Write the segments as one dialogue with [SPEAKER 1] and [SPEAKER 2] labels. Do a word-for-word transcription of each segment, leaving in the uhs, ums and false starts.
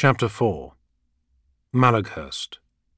[SPEAKER 1] Chapter four. Malaghurst.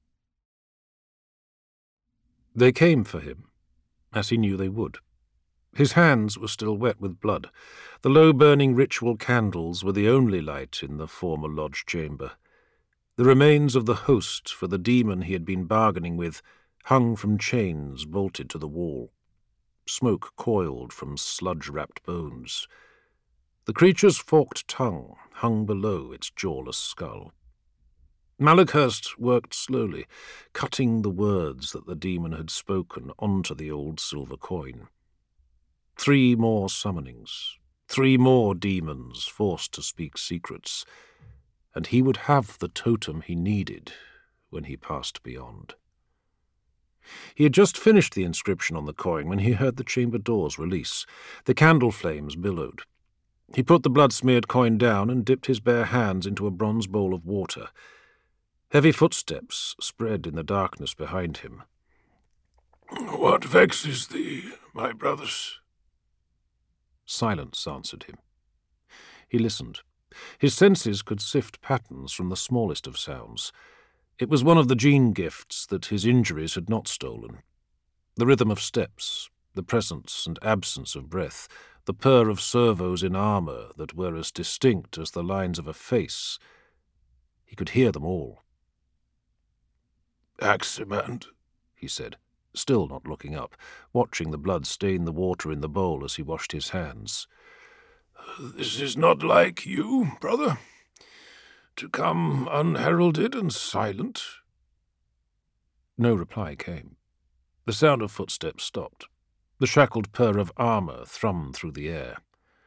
[SPEAKER 1] They came for him, as he knew they would. His hands were still wet with blood. The low-burning ritual candles were the only light in the former lodge chamber. The remains of the host for the demon he had been bargaining with hung from chains bolted to the wall. Smoke coiled from sludge-wrapped bones. The creature's forked tongue hung below its jawless skull. Malaghurst worked slowly, cutting the words that the demon had spoken onto the old silver coin. Three more summonings, three more demons forced to speak secrets, and he would have the totem he needed when he passed beyond. He had just finished the inscription on the coin when he heard the chamber doors release. The candle flames billowed. He put the blood-smeared coin down and dipped his bare hands into a bronze bowl of water. Heavy footsteps spread in the darkness behind him.
[SPEAKER 2] "What vexes thee, my brothers?"
[SPEAKER 1] Silence answered him. He listened. His senses could sift patterns from the smallest of sounds. It was one of the gene gifts that his injuries had not stolen. The rhythm of steps, the presence and absence of breath, the purr of servos in armour that were as distinct as the lines of a face. He could hear them all.
[SPEAKER 2] "Aximand,"
[SPEAKER 1] he said, still not looking up, watching the blood stain the water in the bowl as he washed his hands.
[SPEAKER 2] "This is not like you, brother, to come unheralded and silent."
[SPEAKER 1] No reply came. The sound of footsteps stopped. The shackled purr of armour thrummed through the air.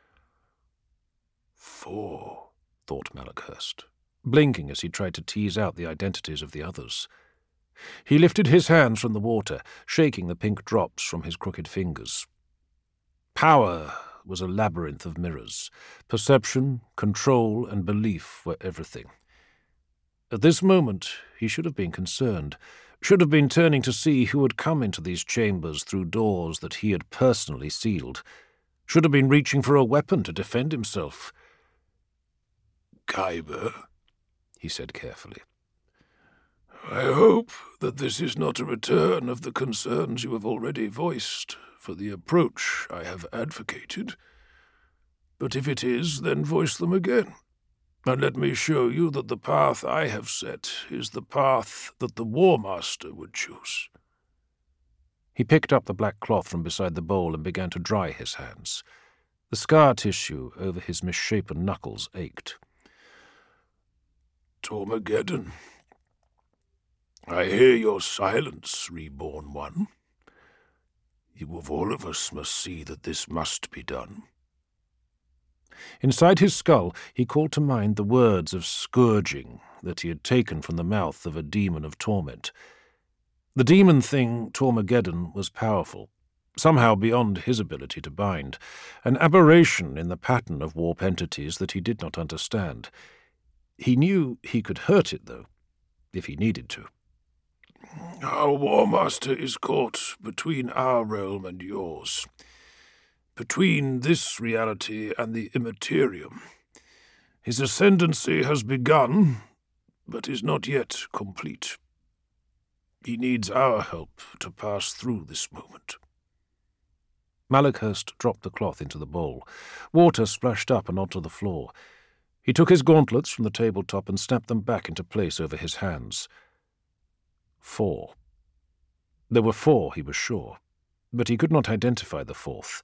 [SPEAKER 2] Four,
[SPEAKER 1] thought Malaghurst, blinking as he tried to tease out the identities of the others. He lifted his hands from the water, shaking the pink drops from his crooked fingers. Power was a labyrinth of mirrors. Perception, control, and belief were everything. At this moment, he should have been concerned, should have been turning to see who had come into these chambers through doors that he had personally sealed, should have been reaching for a weapon to defend himself.
[SPEAKER 2] "Khyber,"
[SPEAKER 1] he said carefully,
[SPEAKER 2] "I hope that this is not a return of the concerns you have already voiced for the approach I have advocated. But if it is, then voice them again, and let me show you that the path I have set is the path that the War Master would choose."
[SPEAKER 1] He picked up the black cloth from beside the bowl and began to dry his hands. The scar tissue over his misshapen knuckles ached.
[SPEAKER 2] "Tormageddon, I hear your silence, reborn one. You of all of us must see that this must be done."
[SPEAKER 1] Inside his skull, he called to mind the words of scourging that he had taken from the mouth of a demon of torment. The demon thing, Tormageddon, was powerful, somehow beyond his ability to bind, an aberration in the pattern of warp entities that he did not understand. He knew he could hurt it, though, if he needed to.
[SPEAKER 2] "Our War Master is caught between our realm and yours, between this reality and the Immaterium. His ascendancy has begun, but is not yet complete. He needs our help to pass through this moment."
[SPEAKER 1] Malaghurst dropped the cloth into the bowl. Water splashed up and onto the floor. He took his gauntlets from the tabletop and snapped them back into place over his hands. Four. There were four, he was sure, but he could not identify the fourth.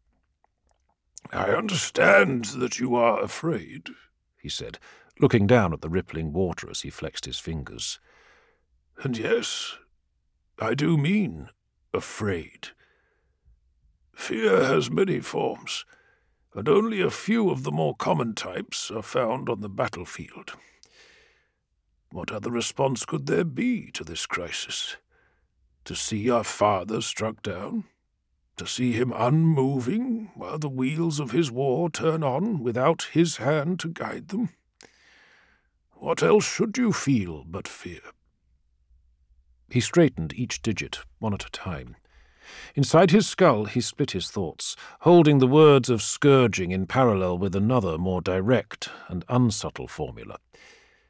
[SPEAKER 2] "I understand that you are afraid," he said,
[SPEAKER 1] looking down at the rippling water as he flexed his fingers.
[SPEAKER 2] "And yes, I do mean afraid. Fear has many forms, and only a few of the more common types are found on the battlefield. What other response could there be to this crisis? To see our father struck down? To see him unmoving while the wheels of his war turn on without his hand to guide them? What else should you feel but fear?"
[SPEAKER 1] He straightened each digit, one at a time. Inside his skull he split his thoughts, holding the words of scourging in parallel with another, more direct and unsubtle formula.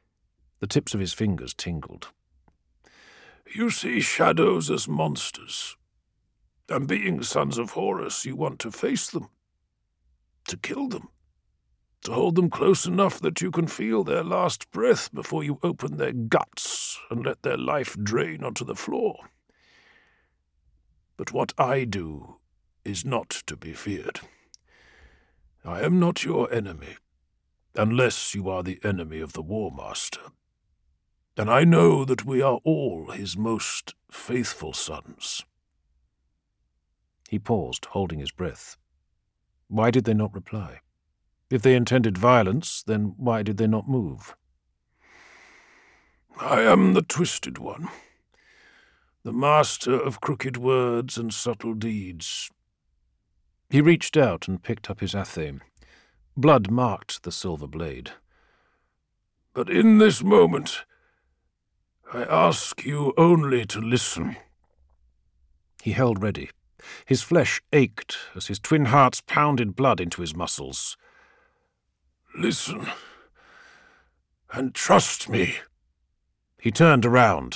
[SPEAKER 1] The tips of his fingers tingled.
[SPEAKER 2] You see shadows as monsters, and being sons of Horus, you want to face them, to kill them, to hold them close enough that you can feel their last breath before you open their guts and let their life drain onto the floor. But what I do is not to be feared. I am not your enemy, unless you are the enemy of the War Master. And I know that we are all his most faithful sons.
[SPEAKER 1] He paused, holding his breath. Why did they not reply? If they intended violence, then why did they not move?
[SPEAKER 2] I am the Twisted One, the master of crooked words and subtle deeds.
[SPEAKER 1] He reached out and picked up his athame. Blood marked the silver blade.
[SPEAKER 2] But in this moment, I ask you only to listen.
[SPEAKER 1] He held ready. His flesh ached as his twin hearts pounded blood into his muscles.
[SPEAKER 2] Listen, and trust me.
[SPEAKER 1] He turned around.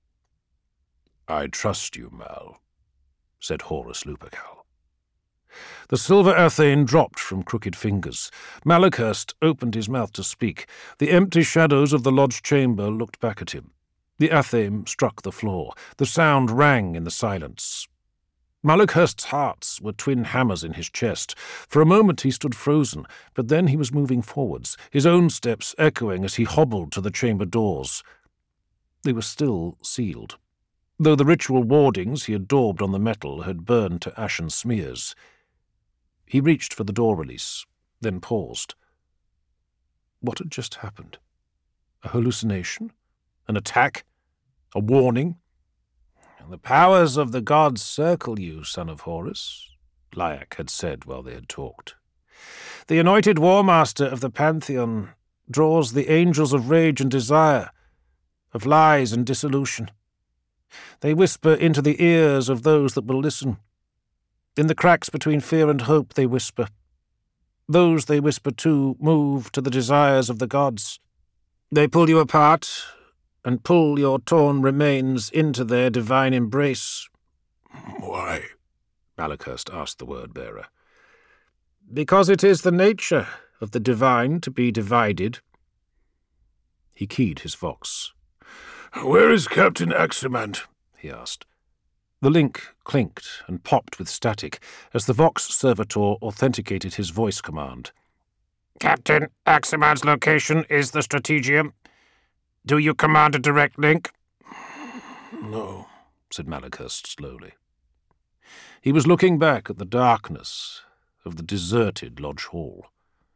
[SPEAKER 1] I trust you, Mal, said Horus Lupercal. The silver athame dropped from crooked fingers. Malachurst opened his mouth to speak. The empty shadows of the lodge chamber looked back at him. The athame struck the floor. The sound rang in the silence. Malachurst's hearts were twin hammers in his chest. For a moment he stood frozen, but then he was moving forwards, his own steps echoing as he hobbled to the chamber doors. They were still sealed, though the ritual wardings he had daubed on the metal had burned to ashen smears. He reached for the door release, then paused. What had just happened? A hallucination? An attack? A warning? The powers of the gods circle you, son of Horus, Lyak had said while they had talked. The anointed war master of the Pantheon draws the angels of rage and desire, of lies and dissolution. They whisper into the ears of those that will listen. In the cracks between fear and hope they whisper. Those they whisper to move to the desires of the gods. They pull you apart and pull your torn remains into their divine embrace.
[SPEAKER 2] Why?
[SPEAKER 1] Malachurst asked the word-bearer. Because it is the nature of the divine to be divided. He keyed his vox.
[SPEAKER 2] Where is Captain Aximand?
[SPEAKER 1] He asked. The link clinked and popped with static as the vox servitor authenticated his voice command. Captain Aximand's location is the Strategium. Do you command a direct link?
[SPEAKER 2] No,
[SPEAKER 1] said Malachurst slowly. He was looking back at the darkness of the deserted lodge hall.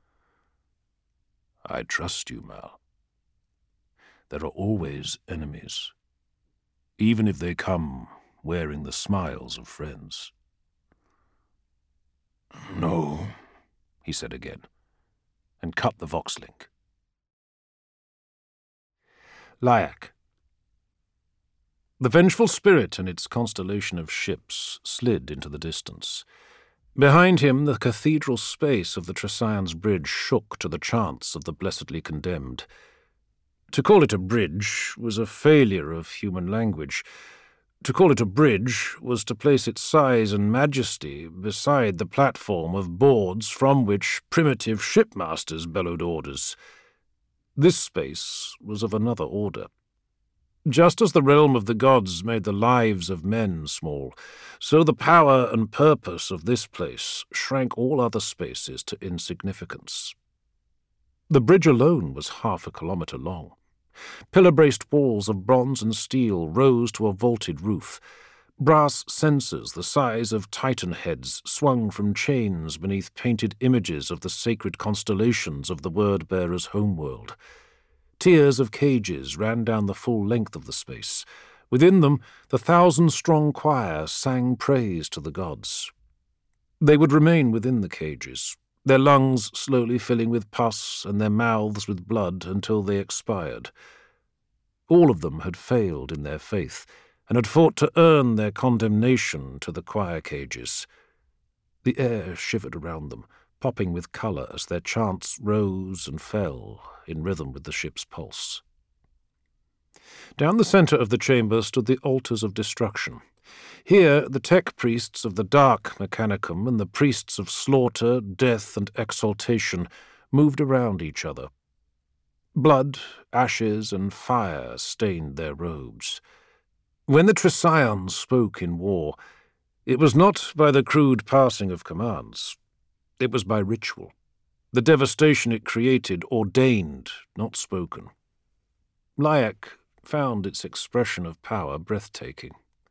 [SPEAKER 1] I trust you, Mal. There are always enemies, even if they come wearing the smiles of friends.
[SPEAKER 2] No,
[SPEAKER 1] he said again, and cut the vox link. Lyak. The vengeful spirit and its constellation of ships slid into the distance. Behind him, the cathedral space of the Trescian's bridge shook to the chants of the blessedly condemned. To call it a bridge was a failure of human language. To call it a bridge was to place its size and majesty beside the platform of boards from which primitive shipmasters bellowed orders. This space was of another order. Just as the realm of the gods made the lives of men small, so the power and purpose of this place shrank all other spaces to insignificance. The bridge alone was half a kilometre long. Pillar-braced walls of bronze and steel rose to a vaulted roof. Brass censers the size of titan heads swung from chains beneath painted images of the sacred constellations of the word-bearer's homeworld. Tiers of cages ran down the full length of the space. Within them, the thousand-strong choir sang praise to the gods. They would remain within the cages, their lungs slowly filling with pus and their mouths with blood until they expired. All of them had failed in their faith, and had fought to earn their condemnation to the choir cages. The air shivered around them, popping with colour as their chants rose and fell in rhythm with the ship's pulse. Down the centre of the chamber stood the altars of destruction. Here the tech priests of the Dark Mechanicum and the priests of slaughter, death, and exaltation moved around each other. Blood, ashes, and fire stained their robes. When the Triscions spoke in war, it was not by the crude passing of commands. It was by ritual. The devastation it created ordained, not spoken. Lyack found its expression of power breathtaking.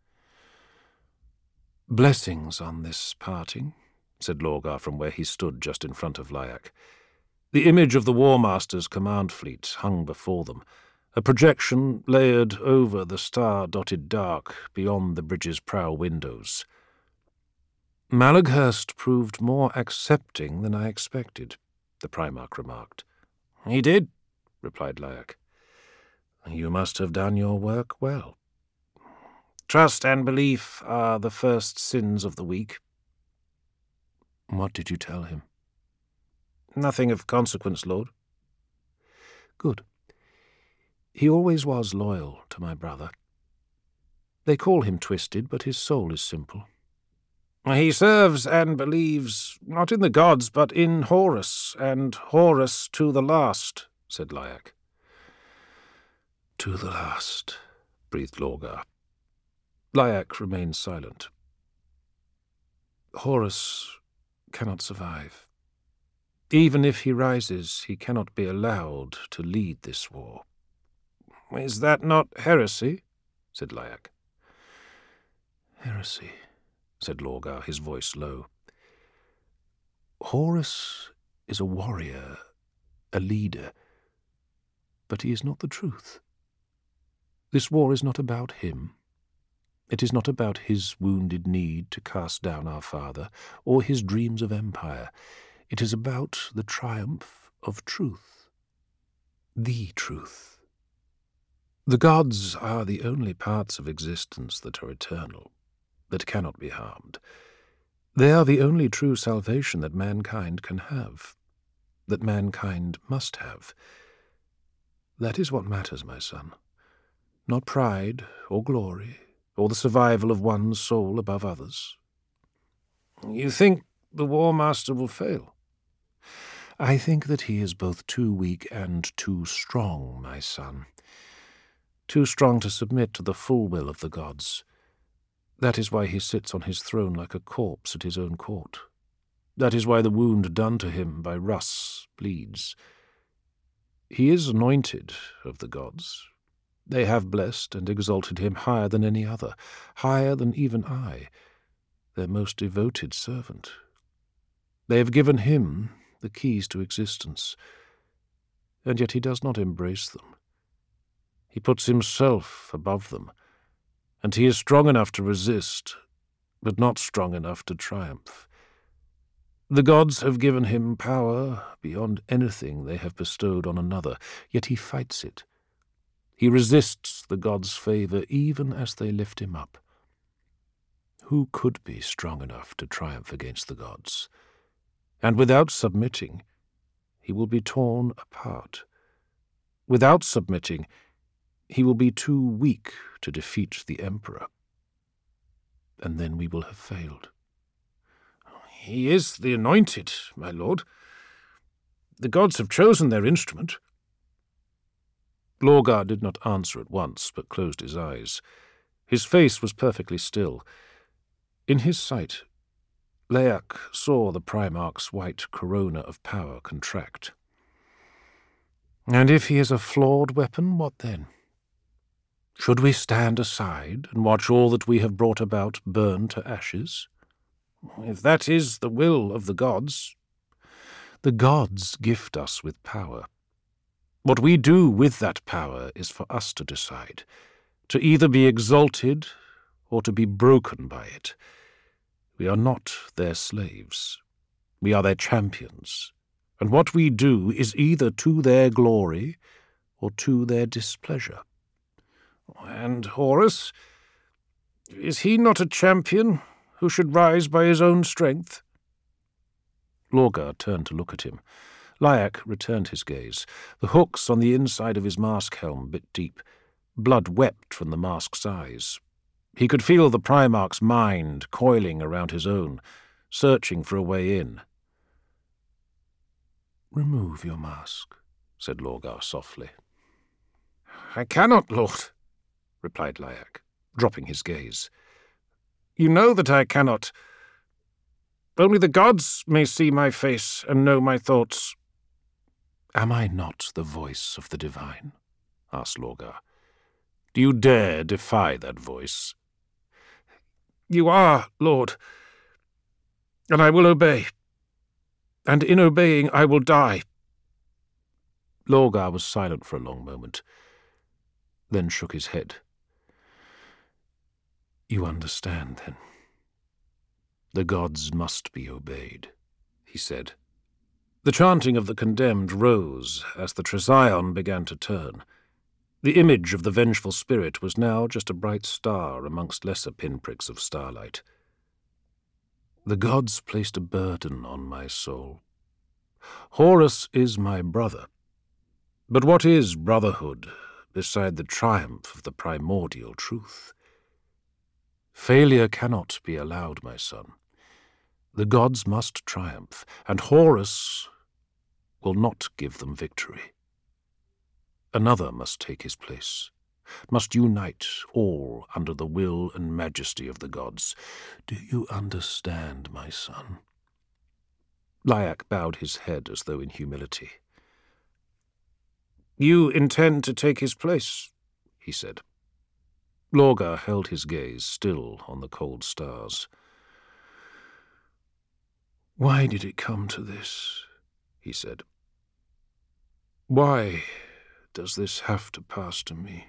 [SPEAKER 1] "Blessings on this parting," said Lorgar from where he stood just in front of Lyack. The image of the War Master's command fleet hung before them, a projection layered over the star-dotted dark beyond the bridge's prow windows. "Malaghurst proved more accepting than I expected," the Primarch remarked. "He did," replied Lyack. "You must have done your work well. Trust and belief are the first sins of the weak." "What did you tell him?" "Nothing of consequence, Lord." "Good. He always was loyal to my brother. They call him twisted, but his soul is simple." "He serves and believes not in the gods, but in Horus, and Horus to the last," said Lyack. "To the last," breathed Lorgar. Lyack remained silent. "Horus cannot survive. Even if he rises, he cannot be allowed to lead this war." "Is that not heresy?" said Lyack. "Heresy," said Lorgar, his voice low. "Horus is a warrior, a leader, but he is not the truth. This war is not about him. It is not about his wounded need to cast down our father, or his dreams of empire. It is about the triumph of truth. The truth. The gods are the only parts of existence that are eternal, that cannot be harmed. They are the only true salvation that mankind can have, that mankind must have. That is what matters, my son. Not pride or glory, or the survival of one soul above others." "You think the War Master will fail?" "I think that he is both too weak and too strong, my son. Too strong to submit to the full will of the gods. That is why he sits on his throne like a corpse at his own court. That is why the wound done to him by Russ bleeds. He is anointed of the gods. They have blessed and exalted him higher than any other, higher than even I, their most devoted servant. They have given him the keys to existence, and yet he does not embrace them. He puts himself above them, and he is strong enough to resist, but not strong enough to triumph. The gods have given him power beyond anything they have bestowed on another, yet he fights it. He resists the gods' favor even as they lift him up. Who could be strong enough to triumph against the gods? And without submitting, he will be torn apart. Without submitting, he will be too weak to defeat the Emperor. And then we will have failed. He is the anointed, my lord. The gods have chosen their instrument. Lorgar did not answer at once, but closed his eyes. His face was perfectly still. In his sight, Lyack saw the Primarch's white corona of power contract. And if he is a flawed weapon, what then? Should we stand aside and watch all that we have brought about burn to ashes? If that is the will of the gods, the gods gift us with power. What we do with that power is for us to decide, to either be exalted or to be broken by it. We are not their slaves. We are their champions, and what we do is either to their glory or to their displeasure. And Horus, is he not a champion who should rise by his own strength? Lorgar turned to look at him. Lyack returned his gaze. The hooks on the inside of his mask helm bit deep. Blood wept from the mask's eyes. He could feel the Primarch's mind coiling around his own, searching for a way in. "Remove your mask," said Lorgar softly. "I cannot, Lord," replied Lyack, dropping his gaze. "You know that I cannot. Only the gods may see my face and know my thoughts." "Am I not the voice of the divine?" asked Lorgar. "Do you dare defy that voice?" "You are, Lord, and I will obey. And in obeying I will die." Lorgar was silent for a long moment, then shook his head. "You understand, then? The gods must be obeyed," he said. The chanting of the condemned rose as the Trizion began to turn. The image of the vengeful spirit was now just a bright star amongst lesser pinpricks of starlight. "The gods placed a burden on my soul. Horus is my brother. But what is brotherhood beside the triumph of the primordial truth? Failure cannot be allowed, my son. The gods must triumph, and Horus will not give them victory. Another must take his place, must unite all under the will and majesty of the gods. Do you understand, my son?" Lyack bowed his head as though in humility. "You intend to take his place?" he said. Lorgar held his gaze still on the cold stars. "Why did it come to this?" he said. "Why does this have to pass to me?"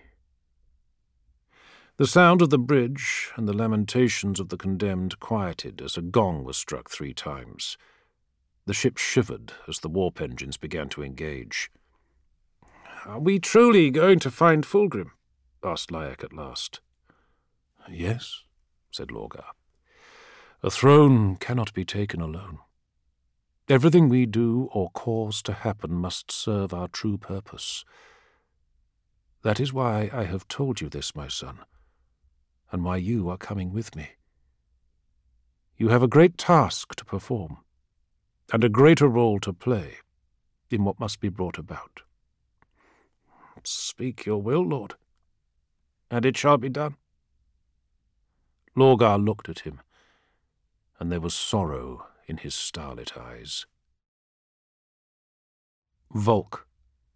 [SPEAKER 1] The sound of the bridge and the lamentations of the condemned quieted as a gong was struck three times. The ship shivered as the warp engines began to engage. "Are we truly going to find Fulgrim?" asked Lyack at last. "Yes," said Lorgar. "A throne cannot be taken alone. Everything we do or cause to happen must serve our true purpose. That is why I have told you this, my son, and why you are coming with me. You have a great task to perform, and a greater role to play in what must be brought about." "Speak your will, Lord, and it shall be done." Lorgar looked at him, and there was sorrow in his starlit eyes. Volk.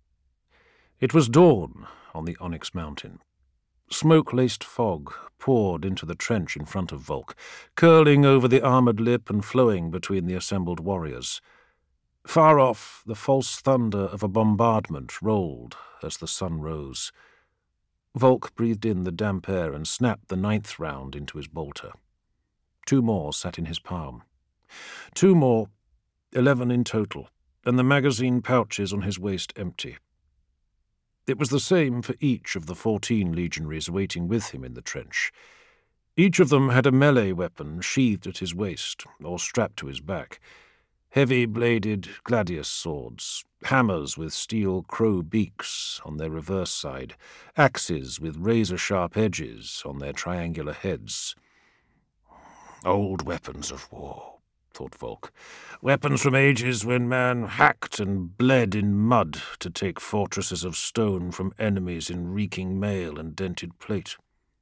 [SPEAKER 1] It was dawn on the Onyx Mountain. Smoke-laced fog poured into the trench in front of Volk, curling over the armoured lip and flowing between the assembled warriors. Far off, the false thunder of a bombardment rolled as the sun rose. Volk breathed in the damp air and snapped the ninth round into his bolter. Two more sat in his palm. Two more, eleven in total, and the magazine pouches on his waist empty. It was the same for each of the fourteen legionaries waiting with him in the trench. Each of them had a melee weapon sheathed at his waist or strapped to his back. Heavy-bladed gladius swords, hammers with steel crow beaks on their reverse side, axes with razor-sharp edges on their triangular heads. Old weapons of war, thought Volk. Weapons from ages when man hacked and bled in mud to take fortresses of stone from enemies in reeking mail and dented plate.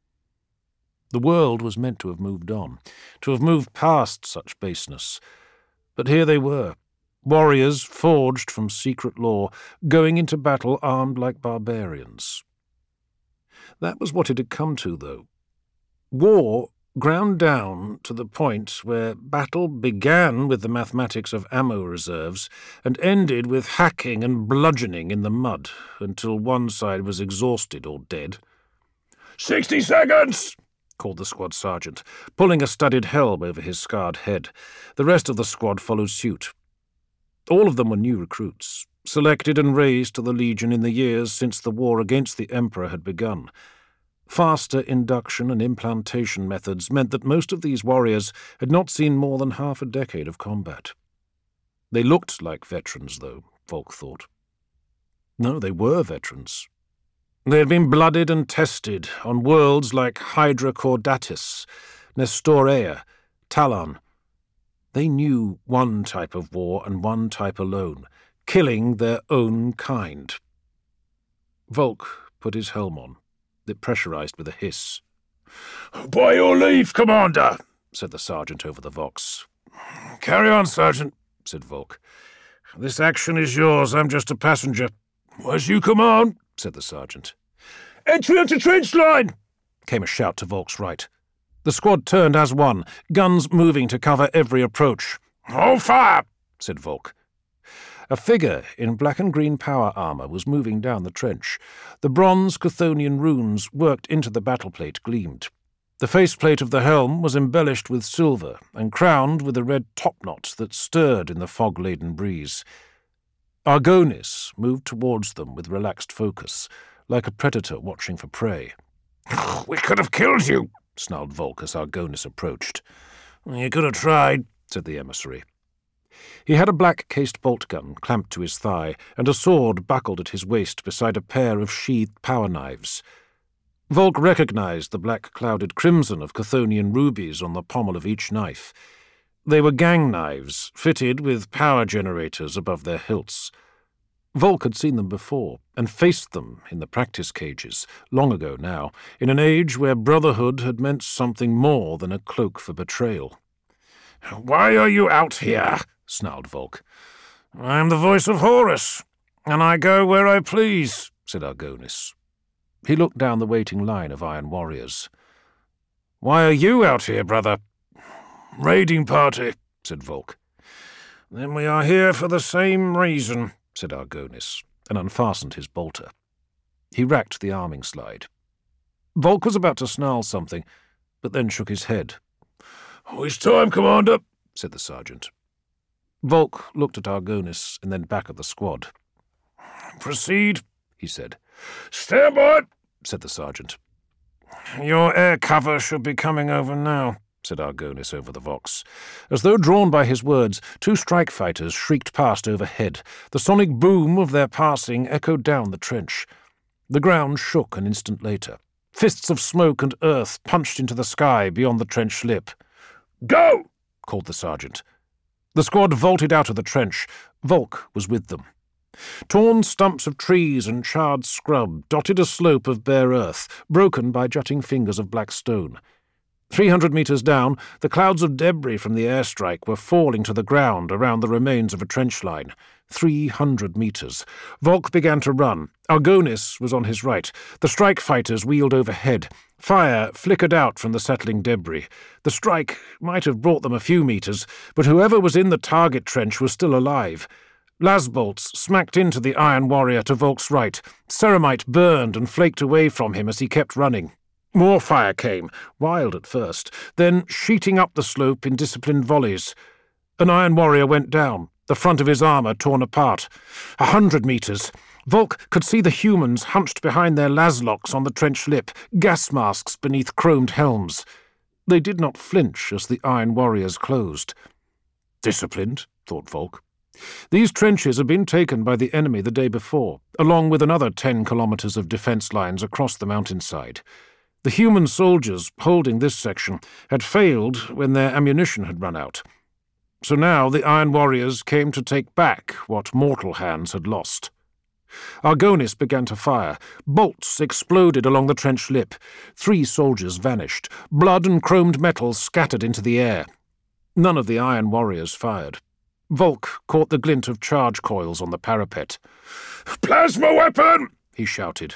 [SPEAKER 1] The world was meant to have moved on, to have moved past such baseness. But here they were, warriors forged from secret law, going into battle armed like barbarians. That was what it had come to, though. War ground down to the point where battle began with the mathematics of ammo reserves and ended with hacking and bludgeoning in the mud until one side was exhausted or dead.
[SPEAKER 2] Sixty seconds!
[SPEAKER 1] Called the squad sergeant, pulling a studded helm over his scarred head. The rest of the squad followed suit. All of them were new recruits, selected and raised to the Legion in the years since the war against the Emperor had begun. Faster induction and implantation methods meant that most of these warriors had not seen more than half a decade of combat. They looked like veterans, though, Volk thought. No, they were veterans. They had been blooded and tested on worlds like Hydra Caudatis, Nestorea, Talon. They knew one type of war and one type alone, killing their own kind. Volk put his helm on. It pressurized with a hiss.
[SPEAKER 2] "By your leave, Commander,"
[SPEAKER 1] said the sergeant over the vox.
[SPEAKER 2] "Carry on, Sergeant,"
[SPEAKER 1] said Volk. "This action is yours. I'm just a passenger."
[SPEAKER 2] "As you command,"
[SPEAKER 1] said the sergeant.
[SPEAKER 2] "Entry onto trench line!"
[SPEAKER 1] came a shout to Volk's right. The squad turned as one, guns moving to cover every approach.
[SPEAKER 2] "Hold fire!"
[SPEAKER 1] said Volk. A figure in black and green power armour was moving down the trench. The bronze Chthonian runes worked into the battleplate gleamed. The faceplate of the helm was embellished with silver and crowned with a red topknot that stirred in the fog-laden breeze. Argonis moved towards them with relaxed focus, like a predator watching for prey.
[SPEAKER 2] "We could have killed you,"
[SPEAKER 1] snarled Volk as Argonis approached.
[SPEAKER 2] "You could have tried,"
[SPEAKER 1] said the emissary. He had a black-cased bolt gun clamped to his thigh and a sword buckled at his waist beside a pair of sheathed power knives. Volk recognized the black-clouded crimson of Chthonian rubies on the pommel of each knife. They were gang knives, fitted with power generators above their hilts. Volk had seen them before, and faced them in the practice cages, long ago now, in an age where brotherhood had meant something more than a cloak for betrayal.
[SPEAKER 2] "Why are you out here?"
[SPEAKER 1] snarled Volk.
[SPEAKER 2] "I am the voice of Horus, and I go where I please,"
[SPEAKER 1] said Argonis. He looked down the waiting line of iron warriors.
[SPEAKER 2] "Why are you out here, brother?"
[SPEAKER 1] "Raiding party," said Volk.
[SPEAKER 2] "Then we are here for the same reason,"
[SPEAKER 1] said Argonis, and unfastened his bolter. He racked the arming slide. Volk was about to snarl something, but then shook his head.
[SPEAKER 2] "Oh, it's time, Commander,"
[SPEAKER 1] said the sergeant. Volk looked at Argonis and then back at the squad.
[SPEAKER 2] "Proceed,"
[SPEAKER 1] he said.
[SPEAKER 2] "Stand by,"
[SPEAKER 1] said the sergeant.
[SPEAKER 2] "Your air cover should be coming over now,"
[SPEAKER 1] said Argonis over the vox. As though drawn by his words, two strike fighters shrieked past overhead. The sonic boom of their passing echoed down the trench. The ground shook an instant later. Fists of smoke and earth punched into the sky beyond the trench lip.
[SPEAKER 2] "Go!"
[SPEAKER 1] called the sergeant. The squad vaulted out of the trench. Volk was with them. Torn stumps of trees and charred scrub dotted a slope of bare earth, broken by jutting fingers of black stone. Three hundred metres down, the clouds of debris from the airstrike were falling to the ground around the remains of a trench line. Three hundred metres. Volk began to run. Argonis was on his right. The strike fighters wheeled overhead. Fire flickered out from the settling debris. The strike might have brought them a few metres, but whoever was in the target trench was still alive. Lasbolts smacked into the Iron Warrior to Volk's right. Ceramite burned and flaked away from him as he kept running. More fire came, wild at first, then sheeting up the slope in disciplined volleys. An Iron Warrior went down, the front of his armour torn apart. A hundred metres. Volk could see the humans hunched behind their laslocks on the trench lip, gas masks beneath chromed helms. They did not flinch as the Iron Warriors closed. Disciplined, thought Volk. These trenches had been taken by the enemy the day before, along with another ten kilometres of defence lines across the mountainside. The human soldiers holding this section had failed when their ammunition had run out. So now the Iron Warriors came to take back what mortal hands had lost. Argonis began to fire. Bolts exploded along the trench lip. Three soldiers vanished. Blood and chromed metal scattered into the air. None of the Iron Warriors fired. Volk caught the glint of charge coils on the parapet.
[SPEAKER 2] "Plasma weapon!"
[SPEAKER 1] he shouted.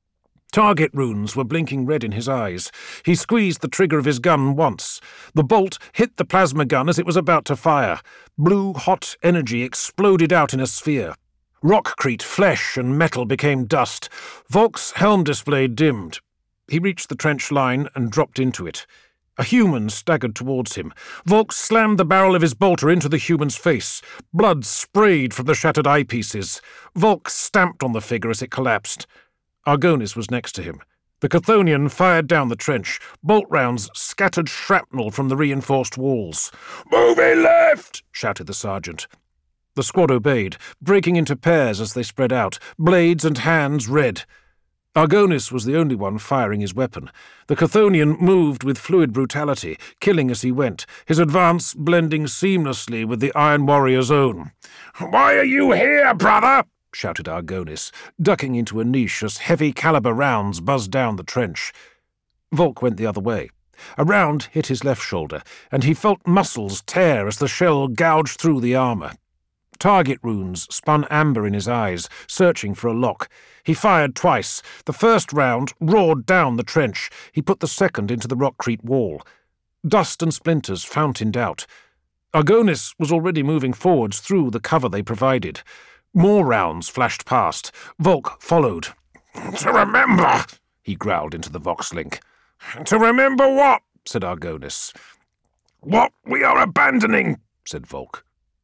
[SPEAKER 1] Target runes were blinking red in his eyes. He squeezed the trigger of his gun once. The bolt hit the plasma gun as it was about to fire. Blue, hot energy exploded out in a sphere. Rockcrete flesh and metal became dust. Volk's helm display dimmed. He reached the trench line and dropped into it. A human staggered towards him. Volk slammed the barrel of his bolter into the human's face. Blood sprayed from the shattered eyepieces. Volk stamped on the figure as it collapsed. Argonis was next to him. The Chthonian fired down the trench. Bolt rounds scattered shrapnel from the reinforced walls.
[SPEAKER 2] "Moving left!"
[SPEAKER 1] shouted the sergeant. The squad obeyed, breaking into pairs as they spread out, blades and hands red. Argonis was the only one firing his weapon. The Chthonian moved with fluid brutality, killing as he went, his advance blending seamlessly with the Iron Warrior's own. "Why are you here, brother?" shouted Argonis, ducking into a niche as heavy-caliber rounds buzzed down the trench. Volk went the other way. A round hit his left shoulder, and he felt muscles tear as the shell gouged through the armour. Target runes spun amber in his eyes, searching for a lock. He fired twice. The first round roared down the trench. He put the second into the rockcrete wall. Dust and splinters fountained out. Argonis was already moving forwards through the cover they provided. More rounds flashed past. Volk followed. "To remember," he growled into the Vox-link. "To remember what?" said Argonis. "What we are abandoning," said Volk.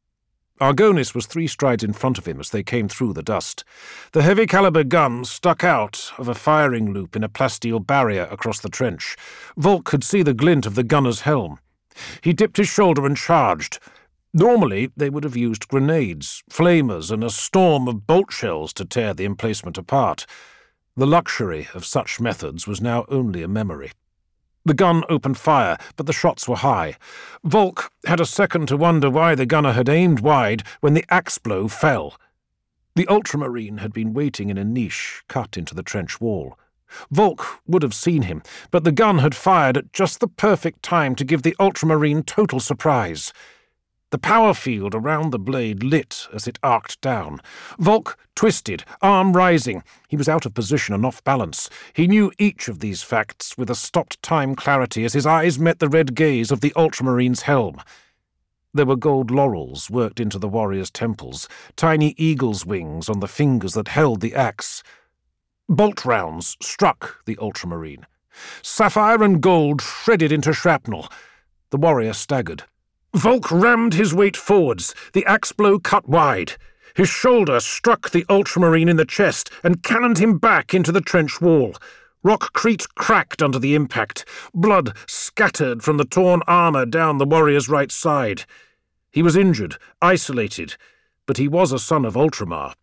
[SPEAKER 1] Argonis was three strides in front of him as they came through the dust. The heavy-caliber gun stuck out of a firing loop in a plasteel barrier across the trench. Volk could see the glint of the gunner's helm. He dipped his shoulder and charged. Normally, they would have used grenades, flamers, and a storm of bolt shells to tear the emplacement apart. The luxury of such methods was now only a memory. The gun opened fire, but the shots were high. Volk had a second to wonder why the gunner had aimed wide when the axe blow fell. The ultramarine had been waiting in a niche cut into the trench wall. Volk would have seen him, but the gun had fired at just the perfect time to give the ultramarine total surprise. The power field around the blade lit as it arced down. Volk twisted, arm rising. He was out of position and off balance. He knew each of these facts with a stopped-time clarity as his eyes met the red gaze of the ultramarine's helm. There were gold laurels worked into the warrior's temples, tiny eagle's wings on the fingers that held the axe. Bolt rounds struck the ultramarine. Sapphire and gold shredded into shrapnel. The warrior staggered. Volk rammed his weight forwards. The axe blow cut wide. His shoulder struck the ultramarine in the chest and cannoned him back into the trench wall. Rockcrete cracked under the impact. Blood scattered from the torn armour down the warrior's right side. He was injured, isolated, but he was a son of Ultramar.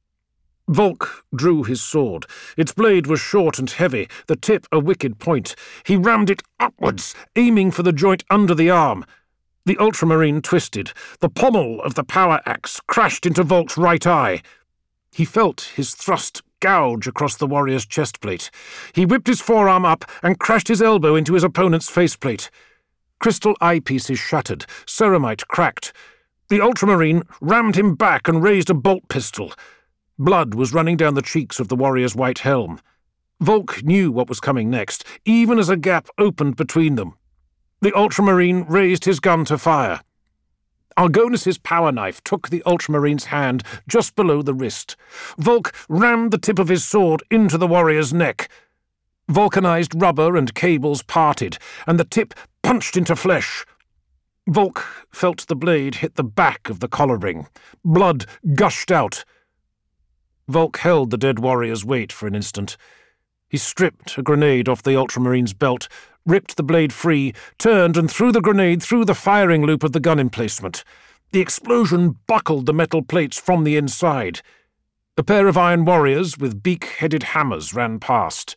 [SPEAKER 1] Volk drew his sword. Its blade was short and heavy, the tip a wicked point. He rammed it upwards, aiming for the joint under the arm. The ultramarine twisted. The pommel of the power axe crashed into Volk's right eye. He felt his thrust gouge across the warrior's chestplate. He whipped his forearm up and crashed his elbow into his opponent's faceplate. Crystal eyepieces shattered. Ceramite cracked. The ultramarine rammed him back and raised a bolt pistol. Blood was running down the cheeks of the warrior's white helm. Volk knew what was coming next, even as a gap opened between them. The ultramarine raised his gun to fire. Argonis's power knife took the ultramarine's hand just below the wrist. Volk rammed the tip of his sword into the warrior's neck. Vulcanized rubber and cables parted, and the tip punched into flesh. Volk felt the blade hit the back of the collar ring. Blood gushed out. Volk held the dead warrior's weight for an instant. He stripped a grenade off the ultramarine's belt, ripped the blade free, turned and threw the grenade through the firing loop of the gun emplacement. The explosion buckled the metal plates from the inside. A pair of iron warriors with beak-headed hammers ran past.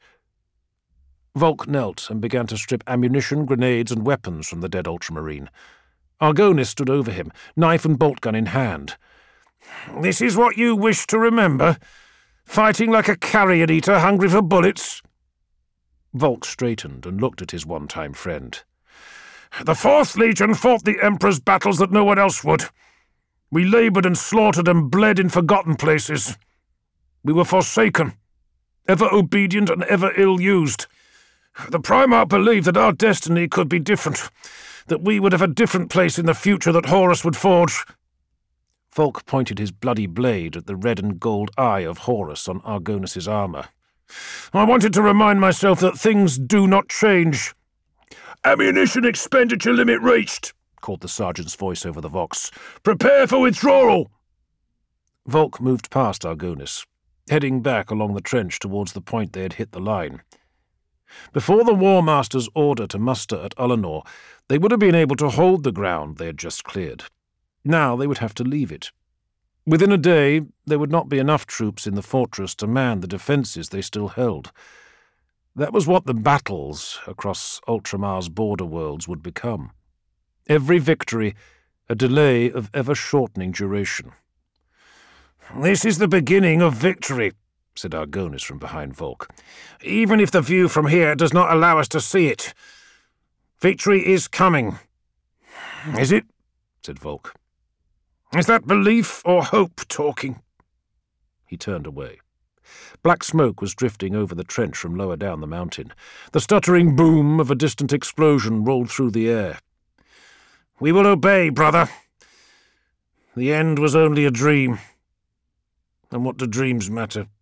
[SPEAKER 1] Volk knelt and began to strip ammunition, grenades, and weapons from the dead ultramarine. Argonis stood over him, knife and bolt gun in hand. "This is what you wish to remember? Fighting like a carrion-eater hungry for bullets?" Volk straightened and looked at his one-time friend. "The Fourth Legion fought the Emperor's battles that no one else would. We laboured and slaughtered and bled in forgotten places. We were forsaken, ever obedient and ever ill-used. The Primarch believed that our destiny could be different, that we would have a different place in the future that Horus would forge." Volk pointed his bloody blade at the red and gold eye of Horus on Argonis's armour. "I wanted to remind myself that things do not change." "Ammunition expenditure limit reached," called the sergeant's voice over the Vox. "Prepare for withdrawal." Volk moved past Argonis, heading back along the trench towards the point they had hit the line. Before the War Master's order to muster at Ullanor, they would have been able to hold the ground they had just cleared. Now they would have to leave it. Within a day, there would not be enough troops in the fortress to man the defences they still held. That was what the battles across Ultramar's border worlds would become. Every victory, a delay of ever-shortening duration.
[SPEAKER 2] "This is the beginning of victory," said Argonis from behind Volk, "even if the view from here does not allow us to see it. Victory is coming." "Is it?" said Volk. "Is that belief or hope talking?"
[SPEAKER 1] He turned away. Black smoke was drifting over the trench from lower down the mountain. The stuttering boom of a distant explosion rolled through the air.
[SPEAKER 2] "We will obey, brother. The end was only a dream. And what do dreams matter?